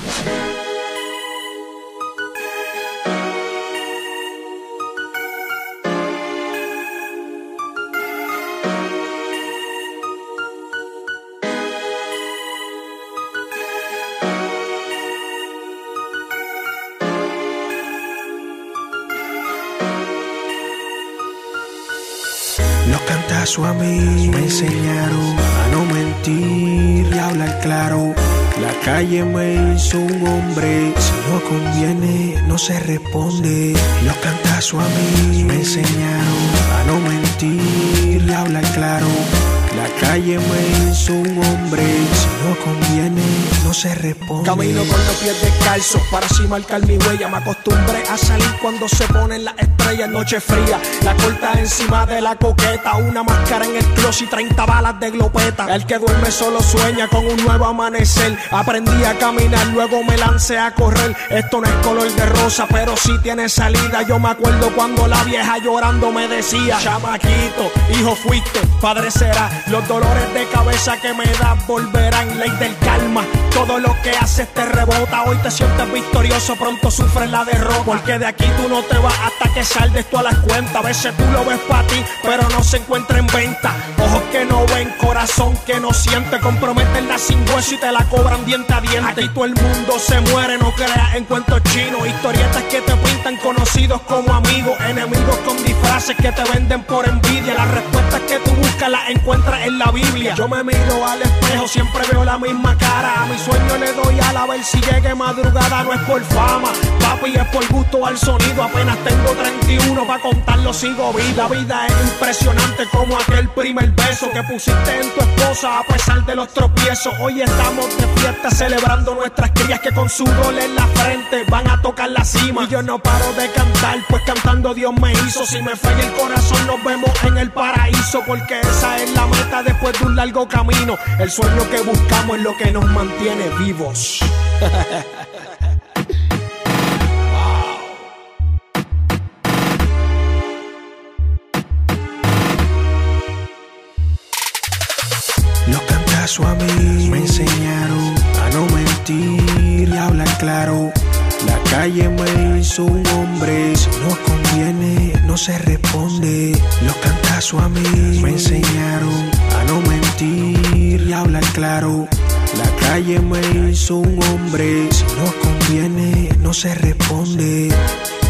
Los cantazos a mí me enseñaron a no mentir y hablar claro. La calle me hizo un hombre, si no conviene no se responde. Los cantazos a mí me enseñaron a no mentir y hablar claro. La calle me hizo un hombre, si no conviene no se responde. Camino con los pies descalzos para así marcar mi huella. Me acostumbré a salir cuando se ponen las estrellas. Noche fría, la corta encima de la coqueta. Una máscara en el closet y 30 balas de glopeta. El que duerme solo sueña con un nuevo amanecer. Aprendí a caminar, luego me lancé a correr. Esto no es color de rosa, pero sí tiene salida. Yo me acuerdo cuando la vieja llorando me decía: chamaquito, hijo fuiste, padre será. Los dolores de cabeza que me das volverán. Ley del karma, todo lo que haces te rebota. Hoy te sientes victorioso, pronto sufres la derrota. Porque de aquí tú no te vas hasta que saldes todas las cuentas. A veces tú lo ves para ti, pero no se encuentra en venta. Ojos que no ven, corazón que no siente. Comprometerla sin hueso y te la cobran diente a diente. Aquí todo el mundo se muere, no creas en cuentos chinos. Historietas que te pintan conocidos como amigos. Enemigos con disfraces que te venden por envidia. Las respuestas que tú buscas las encuentras en la Biblia. Yo me miro al espejo, siempre veo la misma cara. A mi sueño le doy ala a ver si llegue madrugada. No es por fama, papi, es por gusto al sonido. Apenas tengo 31, pa' contarlo sigo vivo. La vida es impresionante como aquel primer beso que pusiste en tu esposa a pesar de los tropiezos. Hoy estamos de fiesta celebrando nuestras crías que con sudor en la frente van a tocar la cima. Y yo no paro de cantar, pues cantando Dios me hizo. Si me falla el corazón nos vemos en el paraíso, porque esa es la meta después de un largo camino. El sueño que buscamos es lo que nos mantiene vivos. Los cantazos a mí me enseñaron a no mentir y hablar claro. La calle me hizo un hombre, si no conviene no se responde. Los cantazos a mí me enseñaron a no mentir y hablar claro. La calle me hizo un hombre, si no conviene no se responde.